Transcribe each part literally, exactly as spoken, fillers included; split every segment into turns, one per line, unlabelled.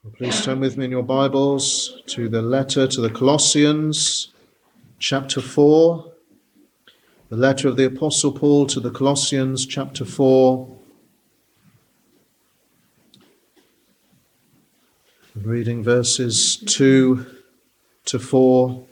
Well, please turn with me in your Bibles to the letter to the Colossians, chapter four. The letter of the Apostle Paul to the Colossians, chapter four. Reading verses two to four.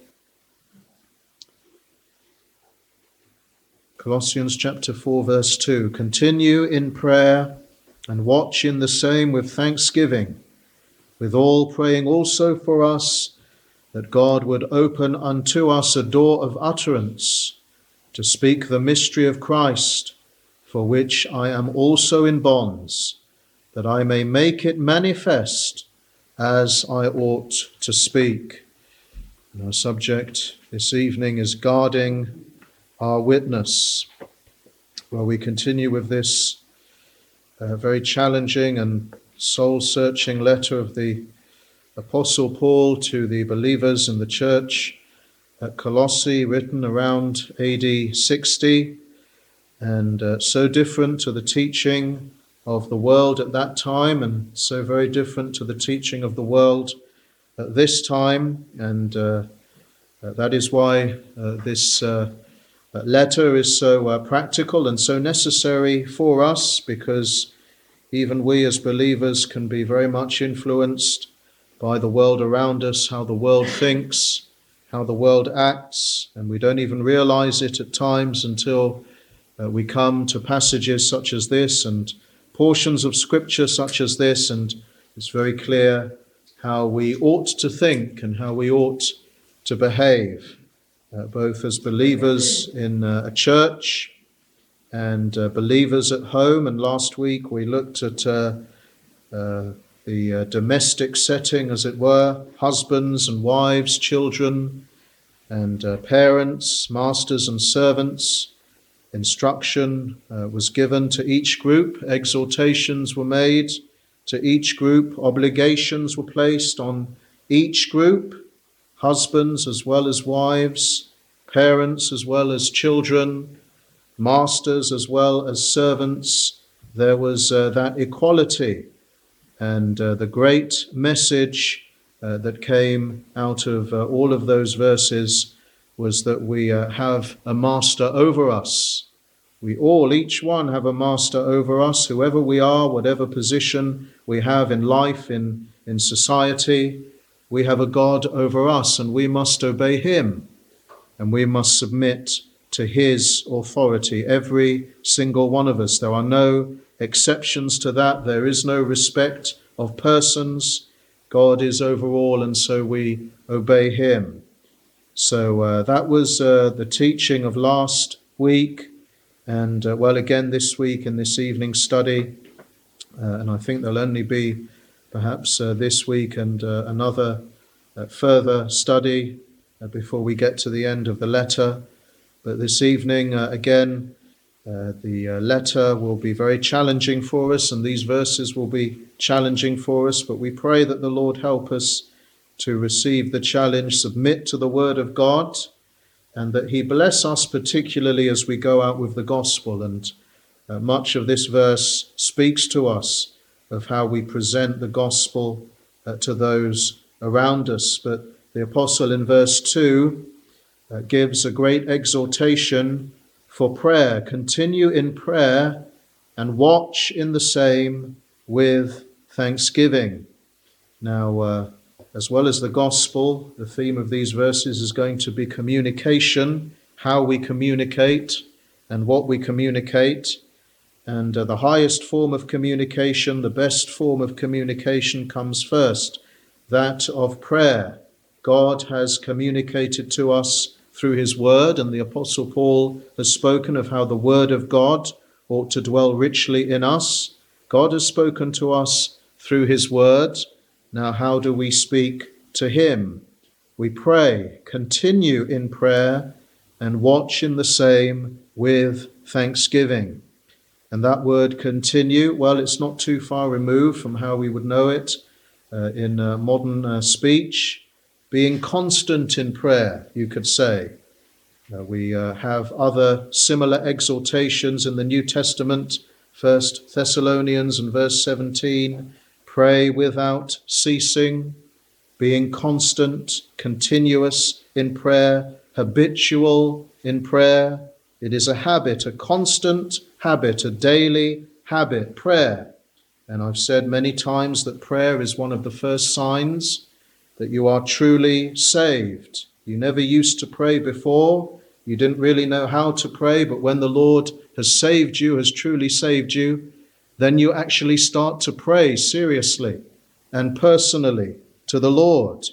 Colossians chapter four, verse two. Continue in prayer and watch in the same with thanksgiving, with all praying also for us, that God would open unto us a door of utterance, to speak the mystery of Christ, for which I am also in bonds, that I may make it manifest as I ought to speak. And our subject this evening is guarding our witness. Well, we continue with this uh, very challenging and soul-searching letter of the Apostle Paul to the believers in the church at Colossae, written around A D sixty, and uh, so different to the teaching of the world at that time, and so very different to the teaching of the world at this time. And uh, uh, that is why uh, this uh, letter is so uh, practical and so necessary for us, because even we as believers can be very much influenced by the world around us, how the world thinks, how the world acts, and we don't even realize it at times until uh, we come to passages such as this and portions of scripture such as this, and it's very clear how we ought to think and how we ought to behave, uh, both as believers in uh, a church and uh, believers at home. And last week we looked at uh, uh, the uh, domestic setting, as it were, husbands and wives, children and uh, parents, masters and servants. Instruction uh, was given to each group, exhortations were made to each group, obligations were placed on each group, husbands as well as wives, parents as well as children, masters as well as servants. There was uh, that equality. And uh, the great message uh, that came out of uh, all of those verses was that we uh, have a master over us. We all, each one, have a master over us, whoever we are, whatever position we have in life, in, in society. We have a God over us, and we must obey him, and we must submit to his authority, every single one of us. There are no exceptions to that. There is no respect of persons. God is over all, and so we obey him. So uh, that was uh, the teaching of last week, and uh, well, again this week in this evening study. Uh, and I think there'll only be perhaps uh, this week and uh, another uh, further study uh, before we get to the end of the letter. But this evening, uh, again, uh, the uh, letter will be very challenging for us, and these verses will be challenging for us. But we pray that the Lord help us to receive the challenge, submit to the word of God, and that he bless us particularly as we go out with the gospel. And uh, much of this verse speaks to us of how we present the gospel uh, to those around us. But the apostle in verse two Uh, gives a great exhortation for prayer. Continue in prayer and watch in the same with thanksgiving. Now, uh, as well as the gospel, the theme of these verses is going to be communication, how we communicate and what we communicate. And uh, the highest form of communication, the best form of communication comes first, that of prayer. God has communicated to us through his word, and the Apostle Paul has spoken of how the word of God ought to dwell richly in us. God has spoken to us through his word. Now, how do we speak to him? We pray, continue in prayer, and watch in the same with thanksgiving. And that word continue, well, it's not too far removed from how we would know it uh, in uh, modern uh, speech. Being constant in prayer, you could say. Uh, we uh, have other similar exhortations in the New Testament. First Thessalonians and verse seventeen, pray without ceasing, being constant, continuous in prayer, habitual in prayer. It is a habit, a constant habit, a daily habit, prayer. And I've said many times that prayer is one of the first signs that you are truly saved. You never used to pray before. You didn't really know how to pray, but when the Lord has saved you, has truly saved you, then you actually start to pray seriously and personally to the Lord.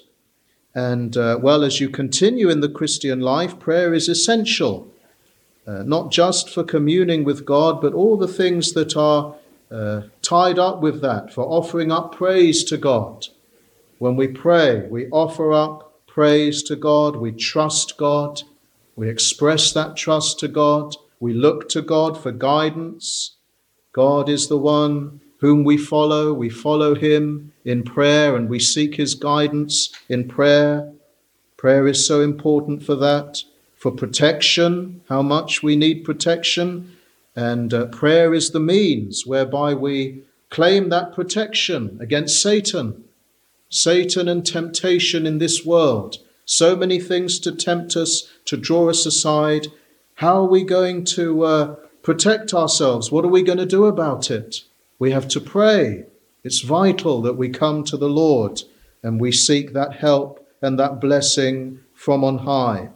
And uh, well, as you continue in the Christian life, prayer is essential, uh, not just for communing with God, but all the things that are uh, tied up with that, for offering up praise to God. When we pray, we offer up praise to God, we trust God, we express that trust to God, we look to God for guidance. God is the one whom we follow. We follow him in prayer and we seek his guidance in prayer. Prayer is so important for that, for protection, how much we need protection. And uh, prayer is the means whereby we claim that protection against Satan. Satan and temptation in this world. So many things to tempt us, to draw us aside. How are we going to uh, protect ourselves? What are we going to do about it? We have to pray. It's vital that we come to the Lord and we seek that help and that blessing from on high.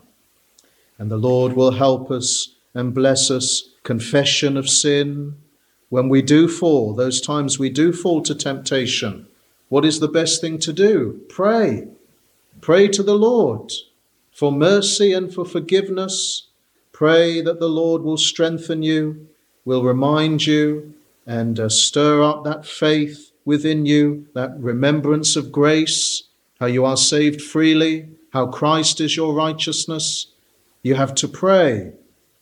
And the Lord will help us and bless us. Confession of sin. When we do fall, those times we do fall to temptation, what is the best thing to do? Pray. Pray to the Lord for mercy and for forgiveness. Pray that the Lord will strengthen you, will remind you, and uh, stir up that faith within you, that remembrance of grace, how you are saved freely, how Christ is your righteousness. You have to pray,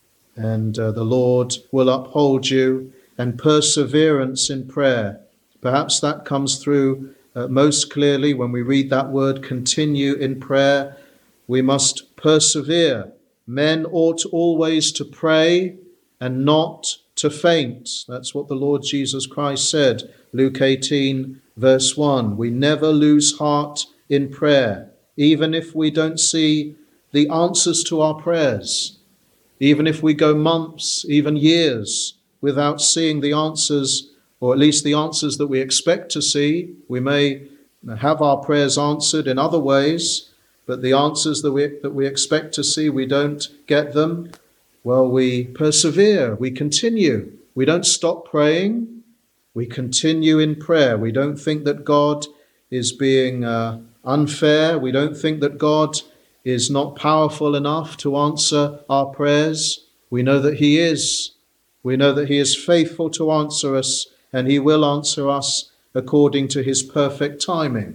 and uh, the Lord will uphold you, and perseverance in prayer. Perhaps that comes through uh, most clearly when we read that word, continue in prayer. We must persevere. Men ought always to pray and not to faint. That's what the Lord Jesus Christ said, Luke eighteen, verse one. We never lose heart in prayer, even if we don't see the answers to our prayers, even if we go months, even years, without seeing the answers, or at least the answers that we expect to see. We may have our prayers answered in other ways, but the answers that we, that we expect to see, we don't get them. Well, we persevere, we continue. We don't stop praying. We continue in prayer. We don't think that God is being uh, unfair. We don't think that God is not powerful enough to answer our prayers. We know that he is. We know that he is faithful to answer us, and he will answer us according to his perfect timing.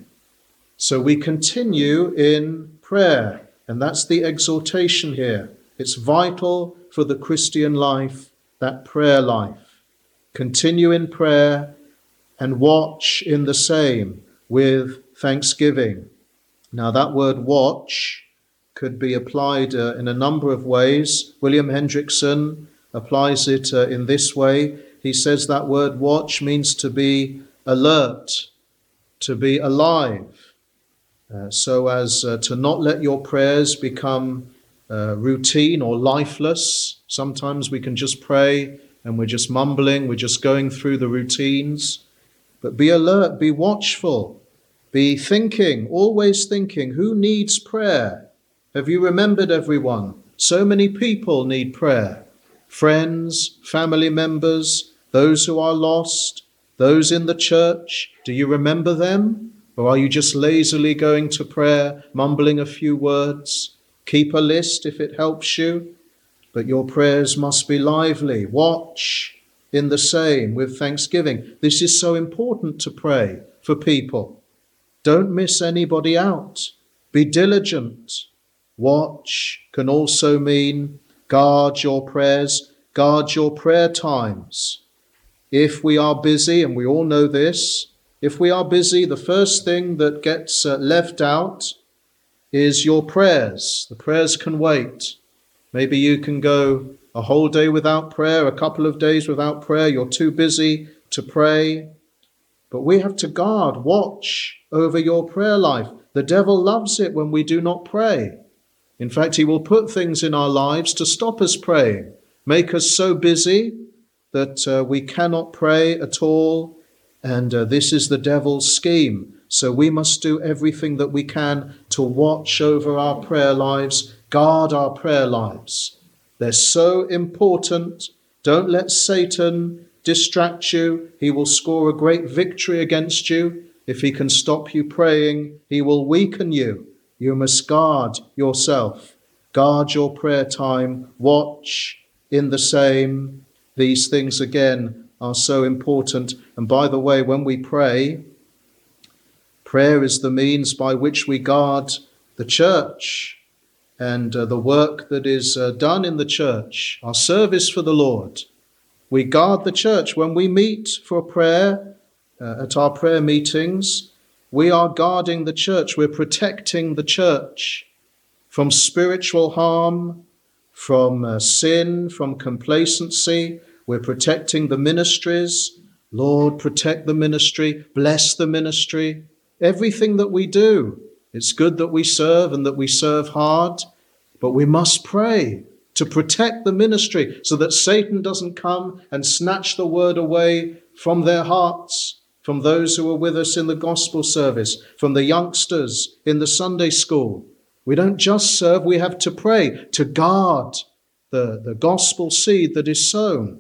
So we continue in prayer, and that's the exhortation here. It's vital for the Christian life, that prayer life. Continue in prayer and watch in the same with thanksgiving. Now that word watch could be applied uh, in a number of ways. William Hendrickson applies it uh, in this way. He says that word watch means to be alert, to be alive, uh, so as uh, to not let your prayers become uh, routine or lifeless. Sometimes we can just pray and we're just mumbling, we're just going through the routines. But be alert, be watchful, be thinking, always thinking, who needs prayer? Have you remembered everyone? So many people need prayer. Friends, family members, those who are lost, those in the church. Do you remember them? Or are you just lazily going to prayer, mumbling a few words? Keep a list if it helps you. But your prayers must be lively. Watch in the same with thanksgiving. This is so important to pray for people. Don't miss anybody out. Be diligent. Watch can also mean guard your prayers, guard your prayer times. If we are busy, and we all know this, if we are busy, the first thing that gets uh, left out is your prayers. The prayers can wait. Maybe you can go a whole day without prayer, a couple of days without prayer. You're too busy to pray. But we have to guard, watch over your prayer life. The devil loves it when we do not pray. In fact, he will put things in our lives to stop us praying, make us so busy that uh, we cannot pray at all. And uh, this is the devil's scheme. So we must do everything that we can to watch over our prayer lives, guard our prayer lives. They're so important. Don't let Satan distract you. He will score a great victory against you. If he can stop you praying, he will weaken you. You must guard yourself. Guard your prayer time. Watch in the same. These things, again, are so important. And by the way, when we pray, prayer is the means by which we guard the church and uh, the work that is uh, done in the church, our service for the Lord. We guard the church. When we meet for prayer uh, at our prayer meetings, we are guarding the church. We're protecting the church from spiritual harm, from uh, sin, from complacency. We're protecting the ministries. Lord, protect the ministry. Bless the ministry. Everything that we do, it's good that we serve and that we serve hard, but we must pray to protect the ministry so that Satan doesn't come and snatch the word away from their hearts, from those who are with us in the gospel service, from the youngsters in the Sunday school. We don't just serve, we have to pray to guard the, the gospel seed that is sown.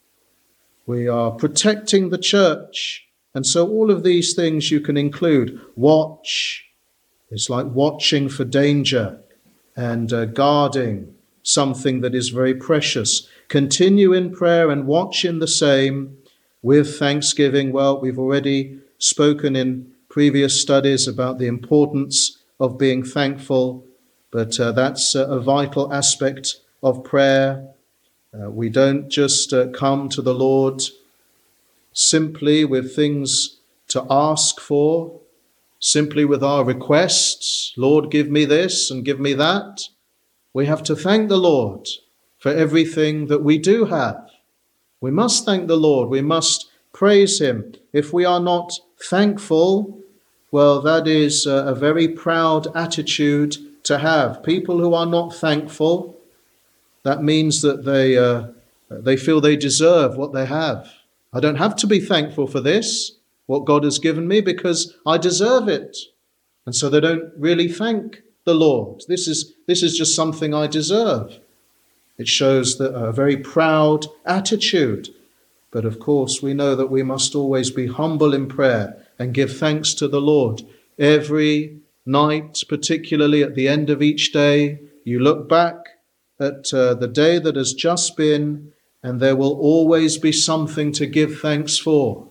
We are protecting the church. And so all of these things you can include. Watch. It's like watching for danger and uh, guarding something that is very precious. Continue in prayer and watch in the same with thanksgiving. Well, we've already spoken in previous studies about the importance of being thankful, but uh, that's uh, a vital aspect of prayer. Uh, we don't just uh, come to the Lord simply with things to ask for, simply with our requests. Lord, give me this and give me that. We have to thank the Lord for everything that we do have. We must thank the Lord. We must praise him. If we are not thankful, well, that is a, a very proud attitude to have. People who are not thankful, that means that they uh, they feel they deserve what they have. I don't have to be thankful for this, what God has given me, because I deserve it. And so they don't really thank the Lord. This is, this is just something I deserve. It shows that a very proud attitude. But of course, we know that we must always be humble in prayer and give thanks to the Lord. Every night, particularly at the end of each day, you look back at uh, the day that has just been, and there will always be something to give thanks for.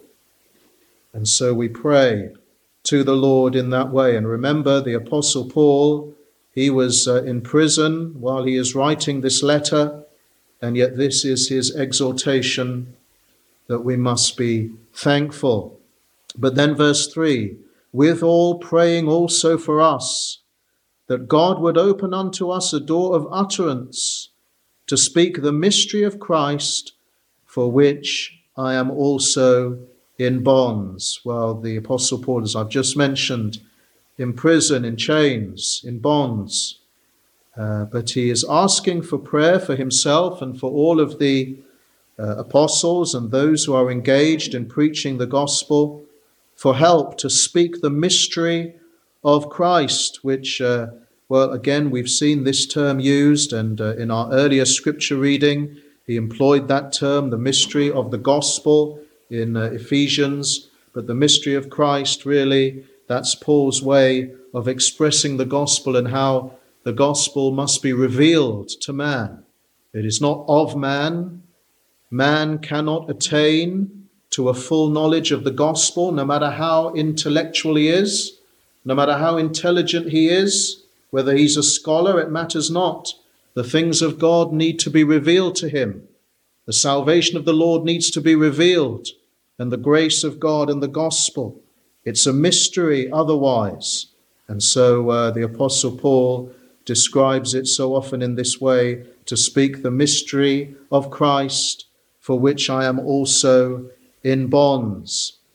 And so we pray to the Lord in that way. And remember, the Apostle Paul, he was uh, in prison while he is writing this letter, and yet this is his exhortation that we must be thankful. But then verse three, with all praying also for us, that God would open unto us a door of utterance to speak the mystery of Christ, for which I am also in bonds. Well, the Apostle Paul, as I've just mentioned, in prison, in chains, in bonds. Uh, but he is asking for prayer for himself and for all of the uh, apostles and those who are engaged in preaching the gospel, for help to speak the mystery of Christ, which uh, Well, again, we've seen this term used, and uh, in our earlier scripture reading, he employed that term, the mystery of the gospel, in uh, Ephesians. But the mystery of Christ, really, that's Paul's way of expressing the gospel and how the gospel must be revealed to man. It is not of man. Man cannot attain to a full knowledge of the gospel, no matter how intellectual he is, no matter how intelligent he is. Whether he's a scholar, it matters not. The things of God need to be revealed to him. The salvation of the Lord needs to be revealed, and the grace of God and the gospel. It's a mystery otherwise. And so uh, the Apostle Paul describes it so often in this way, to speak the mystery of Christ, for which I am also in bonds.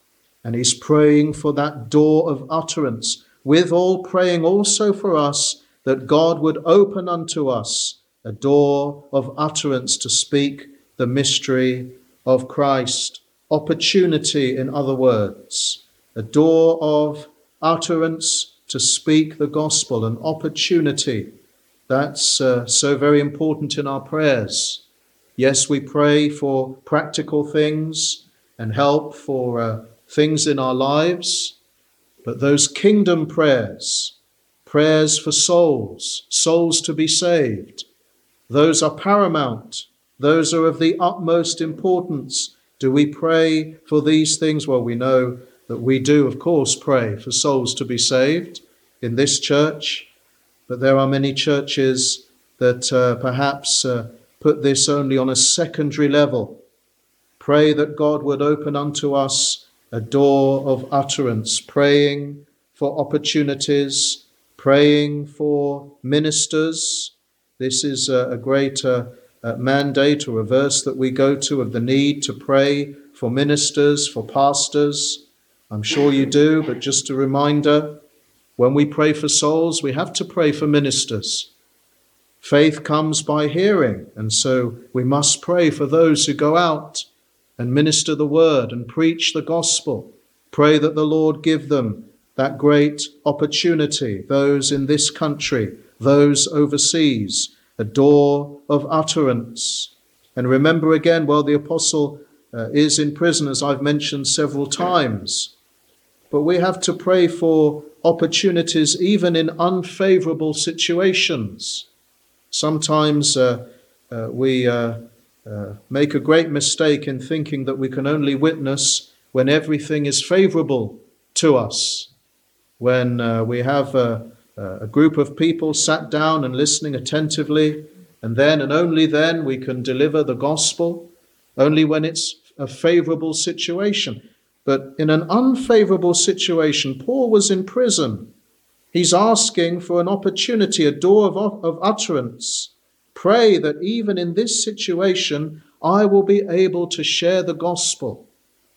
And he's praying for that door of utterance, withal praying also for us that God would open unto us a door of utterance to speak the mystery of Christ. Opportunity, in other words, a door of utterance to speak the gospel, an opportunity. That's uh, so very important in our prayers. Yes, we pray for practical things and help for uh, things in our lives, but those kingdom prayers, prayers for souls, souls to be saved, those are paramount. Those are of the utmost importance. Do we pray for these things? Well, we know that we do, of course, pray for souls to be saved in this church, but there are many churches that uh, perhaps uh, put this only on a secondary level. Pray that God would open unto us a door of utterance, praying for opportunities, praying for ministers. This is a, a great uh, uh, mandate or a verse that we go to of the need to pray for ministers, for pastors. I'm sure you do, but just a reminder, when we pray for souls, we have to pray for ministers. Faith comes by hearing, and so we must pray for those who go out and minister the word and preach the gospel. Pray that the Lord give them that great opportunity, those in this country, those overseas, a door of utterance. And remember again, while the apostle uh, is in prison, as I've mentioned several times, but we have to pray for opportunities even in unfavorable situations. Sometimes uh, uh, we uh, uh, make a great mistake in thinking that we can only witness when everything is favorable to us. When uh, we have a, a group of people sat down and listening attentively, and then and only then we can deliver the gospel, only when it's a favorable situation. But in an unfavorable situation, Paul was in prison. He's asking for an opportunity, a door of, of utterance. Pray that even in this situation, I will be able to share the gospel.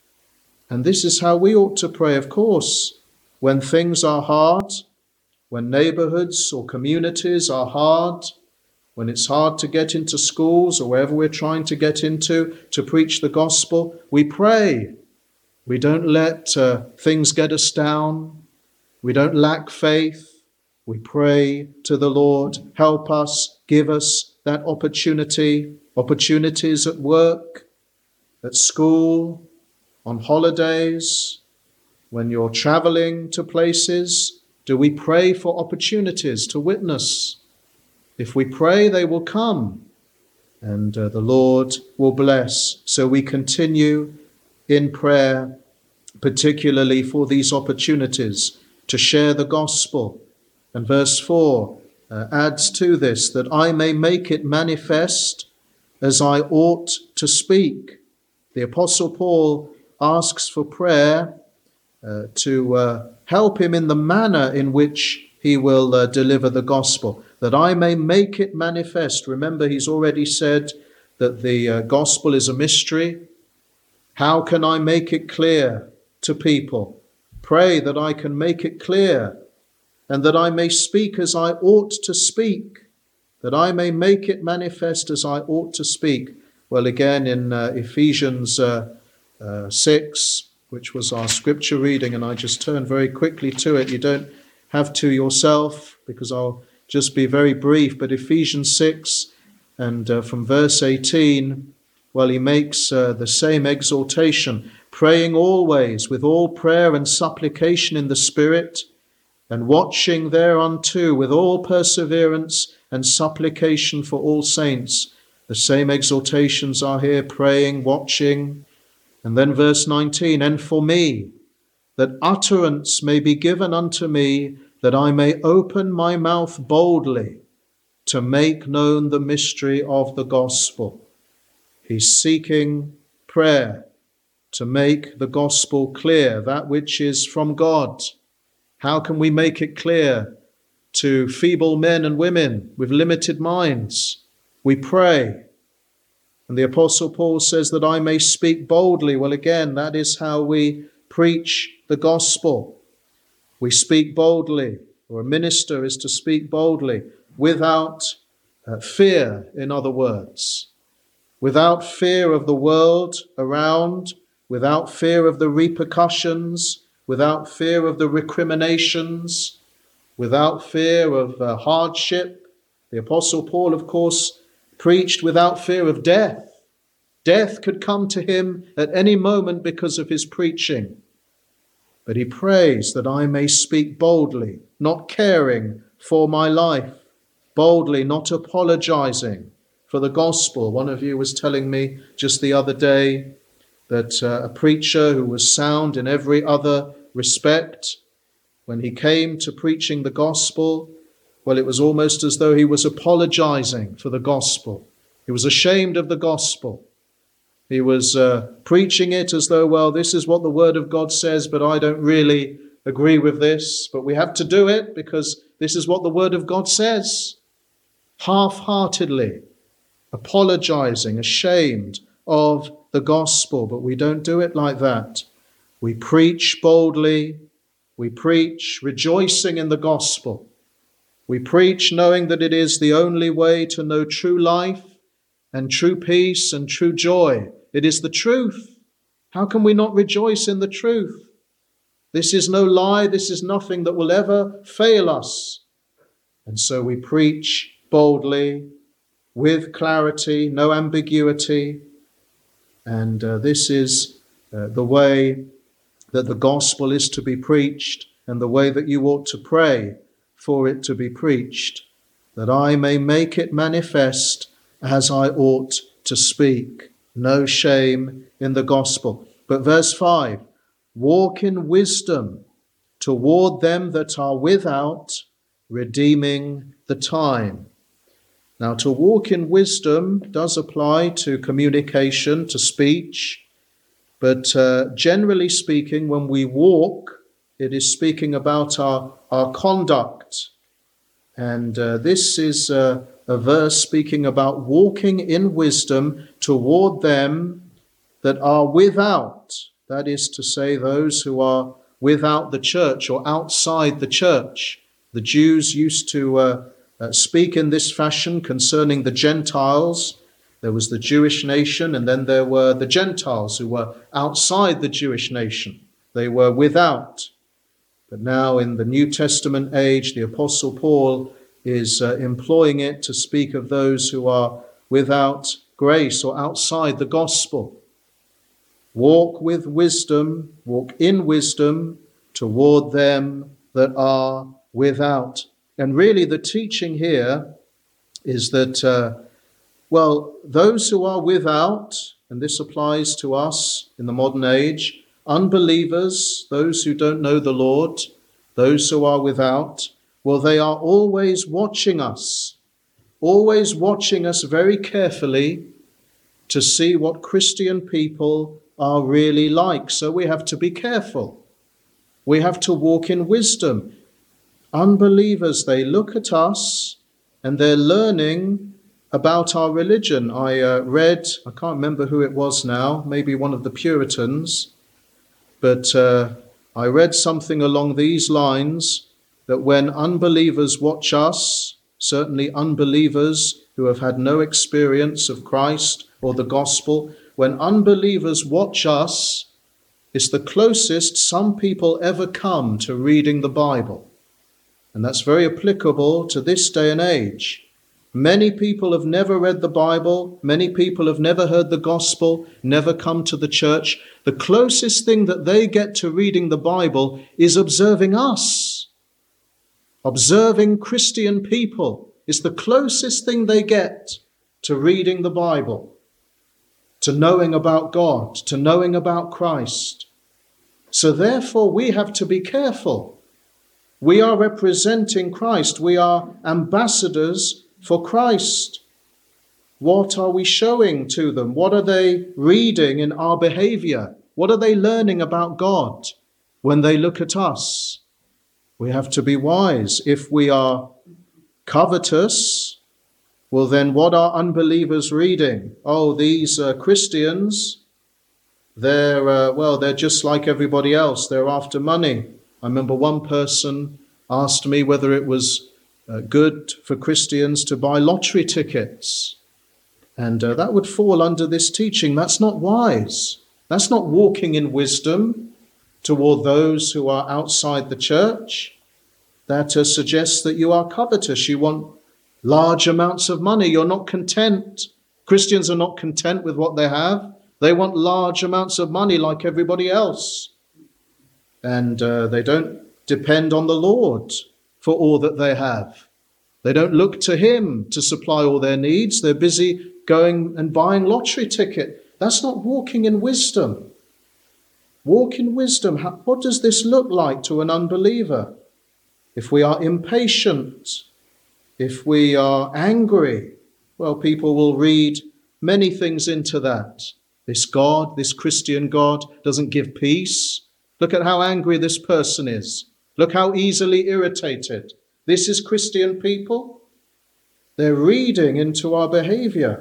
And this is how we ought to pray, of course, when things are hard, when neighborhoods or communities are hard, when it's hard to get into schools or wherever we're trying to get into to preach the gospel, we pray. We don't let uh, things get us down. We don't lack faith. We pray to the Lord, help us, give us that opportunity, opportunities at work, at school, on holidays, when you're traveling to places. Do we pray for opportunities to witness? If we pray, they will come, and uh, the Lord will bless. So we continue in prayer, particularly for these opportunities to share the gospel. And verse four uh, adds to this, that I may make it manifest as I ought to speak. The Apostle Paul asks for prayer uh, to uh, help him in the manner in which he will uh, deliver the gospel, that I may make it manifest. Remember, he's already said that the uh, gospel is a mystery. How can I make it clear to people? Pray that I can make it clear, and that I may speak as I ought to speak, that I may make it manifest as I ought to speak. Well, again, in uh, Ephesians uh, uh, six, which was our scripture reading, and I just turn very quickly to it. You don't have to yourself, because I'll just be very brief, but Ephesians six, and uh, from verse eighteen, well, he makes uh, the same exhortation, praying always with all prayer and supplication in the Spirit, and watching thereunto with all perseverance and supplication for all saints. The same exhortations are here, praying, watching. And then verse nineteen, and for me, that utterance may be given unto me, that I may open my mouth boldly to make known the mystery of the gospel. He's seeking prayer to make the gospel clear, that which is from God. How can we make it clear to feeble men and women with limited minds? We pray. And the Apostle Paul says that I may speak boldly. Well, again, that is how we preach the gospel. We speak boldly, or a minister is to speak boldly, without uh, fear, in other words, without fear of the world around, without fear of the repercussions, without fear of the recriminations, without fear of uh, hardship. The Apostle Paul, of course, preached without fear of death. Death could come to him at any moment because of his preaching. But he prays that I may speak boldly, not caring for my life, boldly, not apologizing for the gospel. One of you was telling me just the other day that uh, a preacher who was sound in every other respect, when he came to preaching the gospel, well, it was almost as though he was apologizing for the gospel. He was ashamed of the gospel. He was uh, preaching it as though, well, this is what the word of God says, but I don't really agree with this. But we have to do it because this is what the word of God says. Half-heartedly, apologizing, ashamed of the gospel. But we don't do it like that. We preach boldly. We preach rejoicing in the gospel. We preach knowing that it is the only way to know true life and true peace and true joy. It is the truth. How can we not rejoice in the truth? This is no lie. This is nothing that will ever fail us. And so we preach boldly, with clarity, no ambiguity. And uh, this is uh, the way that the gospel is to be preached and the way that you ought to pray for it to be preached, that I may make it manifest as I ought to speak. No shame in the gospel. But verse five, walk in wisdom toward them that are without, redeeming the time. Now, to walk in wisdom does apply to communication, to speech, but uh, generally speaking, when we walk, it is speaking about our, our conduct. And uh, this is uh, a verse speaking about walking in wisdom toward them that are without. That is to say, those who are without the church or outside the church. The Jews used to uh, uh, speak in this fashion concerning the Gentiles. There was the Jewish nation, and then there were the Gentiles who were outside the Jewish nation. They were without. But now in the New Testament age, the Apostle Paul is uh, employing it to speak of those who are without grace or outside the gospel. Walk with wisdom, walk in wisdom toward them that are without. And really the teaching here is that, uh, well, those who are without, and this applies to us in the modern age, unbelievers, those who don't know the Lord, those who are without, well, they are always watching us, always watching us very carefully to see what Christian people are really like. So we have to be careful. We have to walk in wisdom. Unbelievers, they look at us and they're learning about our religion. I uh, read, I can't remember who it was now, maybe one of the Puritans, but uh, I read something along these lines, that when unbelievers watch us, certainly unbelievers who have had no experience of Christ or the gospel, when unbelievers watch us, it's the closest some people ever come to reading the Bible. And that's very applicable to this day and age. Many people have never read the Bible. Many people have never heard the gospel, never come to the church. The closest thing that they get to reading the Bible is observing us. Observing Christian people is the closest thing they get to reading the Bible, to knowing about God, to knowing about Christ. So therefore we have to be careful. We are representing Christ. We are ambassadors for Christ. What are we showing to them? What are they reading in our behavior? What are they learning about God when they look at us? We have to be wise. If we are covetous, well then what are unbelievers reading? Oh, these uh, Christians, they're, uh, well, they're just like everybody else. They're after money. I remember one person asked me whether it was uh, good for Christians to buy lottery tickets. And uh, that would fall under this teaching. That's not wise. That's not walking in wisdom toward those who are outside the church. That uh, suggests that you are covetous. You want large amounts of money. You're not content. Christians are not content with what they have. They want large amounts of money like everybody else. And uh, they don't depend on the Lord for all that they have. They don't look to him to supply all their needs. They're busy going and buying lottery ticket. That's not walking in wisdom. Walk in wisdom. How, what does this look like to an unbeliever? If we are impatient, if we are angry, well, people will read many things into that. This God, this Christian God, doesn't give peace. Look at how angry this person is. Look how easily irritated. This is Christian people. They're reading into our behavior.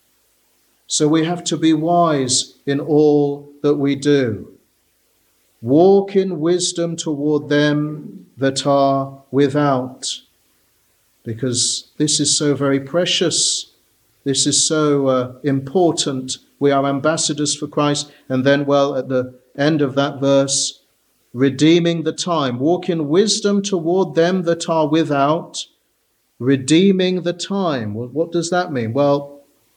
So we have to be wise in all that we do. Walk in wisdom toward them that are without, because this is so very precious. This is so uh, important. We are ambassadors for Christ. And then, well, at the end of that verse, redeeming the time. Walk in wisdom toward them that are without, redeeming the time. Well, what does that mean? Well,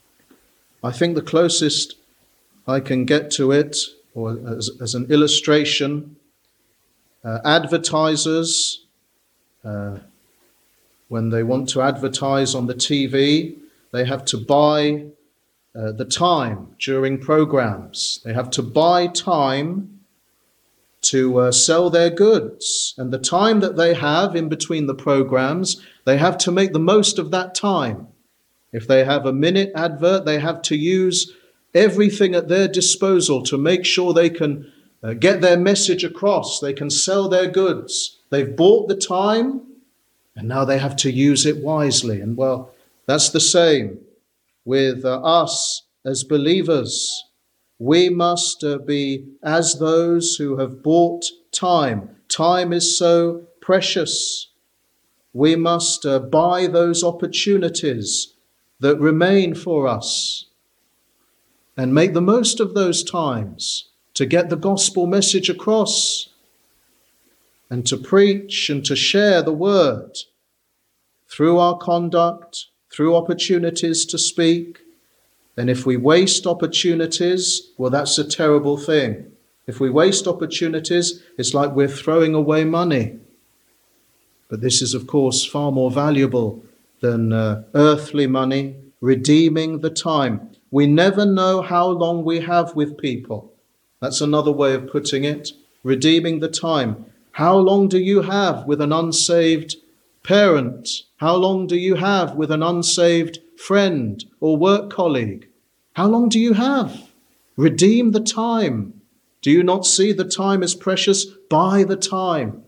I think the closest I can get to it, or as, as an illustration, uh, advertisers, uh, when they want to advertise on the T V, they have to buy uh, the time during programs. They have to buy time to uh, sell their goods. And the time that they have in between the programs, they have to make the most of that time. If they have a minute advert, they have to use everything at their disposal to make sure they can uh, get their message across. They can sell their goods. They've bought the time, and now they have to use it wisely. And well, that's the same with uh, us as believers. We must uh, be as those who have bought time. Time is so precious. We must uh, buy those opportunities that remain for us and make the most of those times to get the gospel message across and to preach and to share the word through our conduct, through opportunities to speak. And if we waste opportunities, well, that's a terrible thing. If we waste opportunities, it's like we're throwing away money. But this is, of course, far more valuable than uh, earthly money, redeeming the time. We never know how long we have with people. That's another way of putting it. Redeeming the time. How long do you have with an unsaved parent? How long do you have with an unsaved friend or work colleague? How long do you have? Redeem the time. Do you not see the time is precious? Buy the time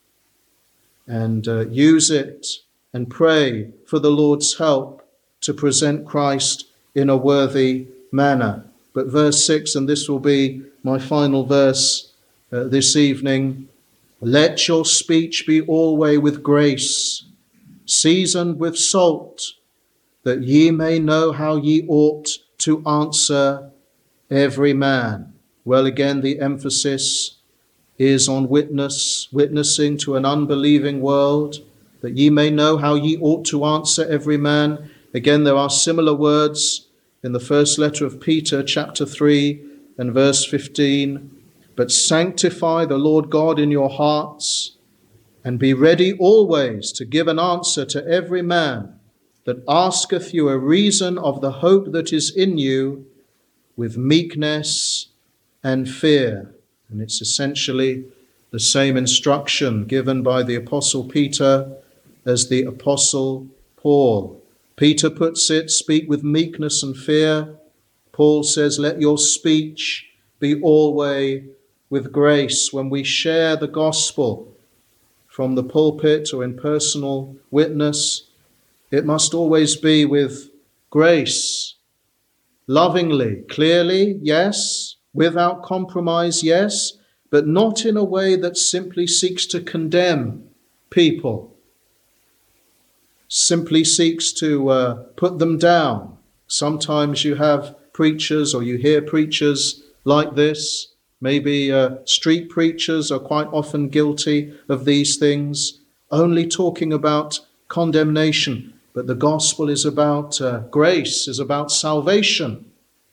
and uh, use it and pray for the Lord's help to present Christ in a worthy manner. But verse six, and this will be my final verse uh, this evening, let your speech be always with grace, seasoned with salt, that ye may know how ye ought to answer every man. Well, again, the emphasis is on witness, witnessing to an unbelieving world, that ye may know how ye ought to answer every man. Again, there are similar words in the first letter of Peter, chapter three and verse fifteen. But sanctify the Lord God in your hearts, and be ready always to give an answer to every man that asketh you a reason of the hope that is in you, with meekness and fear. And it's essentially the same instruction given by the Apostle Peter as the Apostle Paul. Peter puts it, speak with meekness and fear. Paul says, let your speech be always with grace. When we share the gospel from the pulpit or in personal witness, it must always be with grace, lovingly, clearly, yes, without compromise, yes, but not in a way that simply seeks to condemn people, simply seeks to uh, put them down. Sometimes you have preachers, or you hear preachers like this. Maybe uh, street preachers are quite often guilty of these things, only talking about condemnation. But the gospel is about uh, grace, is about salvation.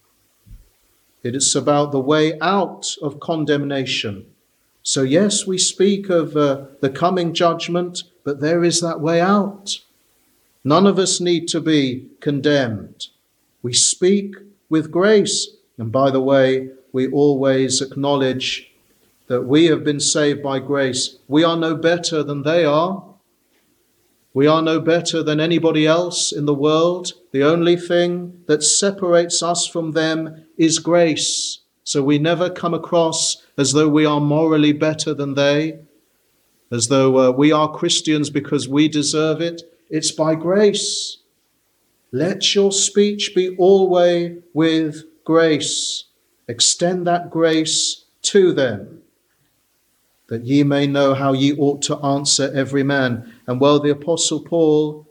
It is about the way out of condemnation. So yes, we speak of uh, the coming judgment, but there is that way out. None of us need to be condemned. We speak with grace. And by the way, we always acknowledge that we have been saved by grace. We are no better than they are. We are no better than anybody else in the world. The only thing that separates us from them is grace. So we never come across as though we are morally better than they, as though uh, we are Christians because we deserve it. It's by grace. Let your speech be always with grace. Extend that grace to them, that ye may know how ye ought to answer every man. And well, the Apostle Paul,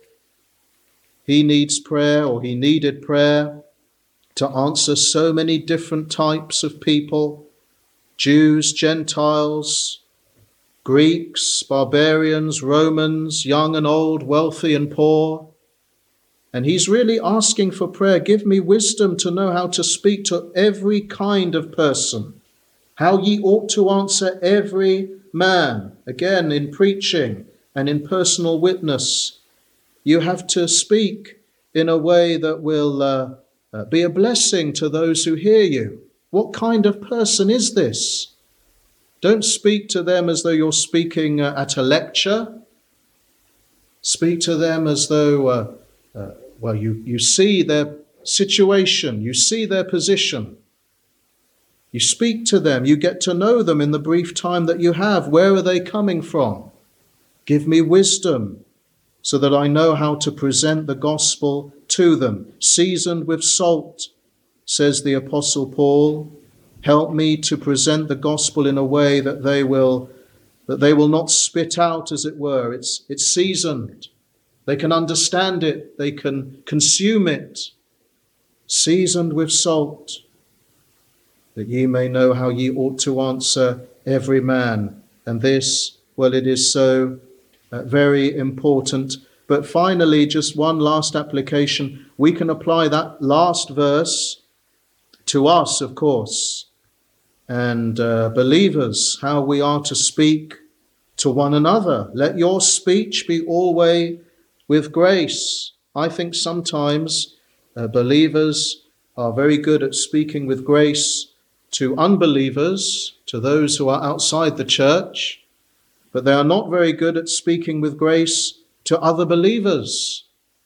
he needs prayer, or he needed prayer, to answer so many different types of people: Jews, Gentiles, Greeks, barbarians, Romans, young and old, wealthy and poor. And he's really asking for prayer. Give me wisdom to know how to speak to every kind of person, how ye ought to answer every man. Again, in preaching and in personal witness, you have to speak in a way that will uh, uh, be a blessing to those who hear you. What kind of person is this? Don't speak to them as though you're speaking uh, at a lecture. Speak to them as though, uh, uh, well, you, you see their situation, you see their position. You speak to them, you get to know them in the brief time that you have. Where are they coming from? Give me wisdom so that I know how to present the gospel to them. Seasoned with salt, says the Apostle Paul. Help me to present the gospel in a way that they will that they will not spit out, as it were. It's, it's seasoned. They can understand it. They can consume it. Seasoned with salt, that ye may know how ye ought to answer every man. And this, well, it is so uh, very important. But finally, just one last application. We can apply that last verse to us, of course, and uh, believers, how we are to speak to one another. Let your speech be always with grace. I think sometimes uh, believers are very good at speaking with grace to unbelievers, to those who are outside the church, but they are not very good at speaking with grace to other believers.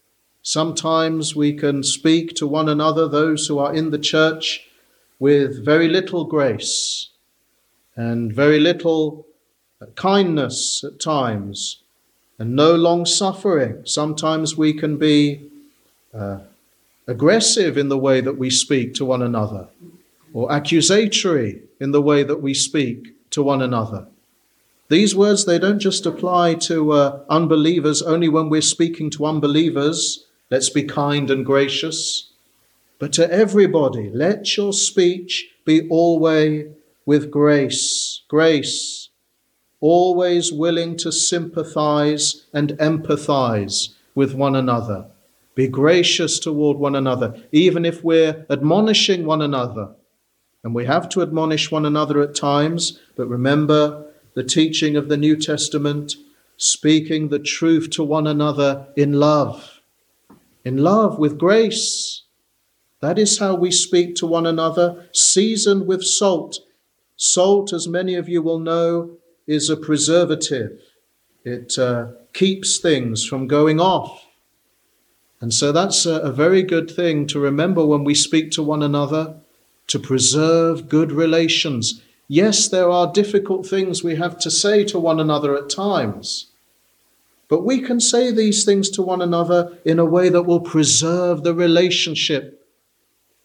Sometimes we can speak to one another, those who are in the church, with very little grace and very little kindness at times, and no long suffering. Sometimes we can be uh, aggressive in the way that we speak to one another, or accusatory in the way that we speak to one another. These words, they don't just apply to uh, unbelievers. Only when we're speaking to unbelievers, let's be kind and gracious. But to everybody, let your speech be always with grace. Grace, always willing to sympathize and empathize with one another. Be gracious toward one another, even if we're admonishing one another. And we have to admonish one another at times, but remember the teaching of the New Testament, speaking the truth to one another in love. In love, with grace. That is how we speak to one another, seasoned with salt. Salt, as many of you will know, is a preservative. It uh, keeps things from going off. And so that's a, a very good thing to remember when we speak to one another, to preserve good relations. Yes, there are difficult things we have to say to one another at times, but we can say these things to one another in a way that will preserve the relationship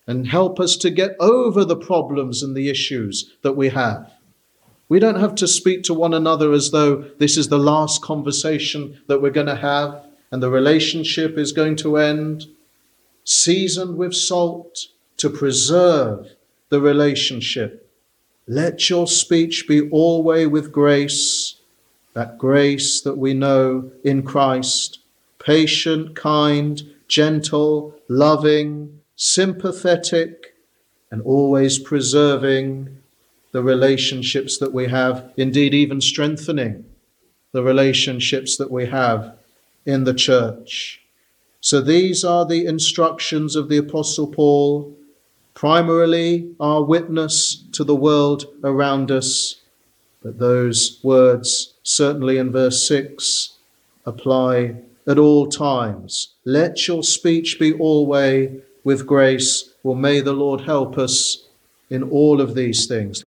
and help us to get over the problems and the issues that we have. We don't have to speak to one another as though this is the last conversation that we're going to have and the relationship is going to end. Seasoned with salt to preserve the relationship. Let your speech be always with grace, that grace that we know in Christ, patient, kind, gentle, loving, sympathetic, and always preserving the relationships that we have, indeed even strengthening the relationships that we have in the church. So these are the instructions of the Apostle Paul, primarily our witness to the world around us. But those words, certainly in verse six, apply at all times. Let your speech be always with grace. Well, may the Lord help us in all of these things.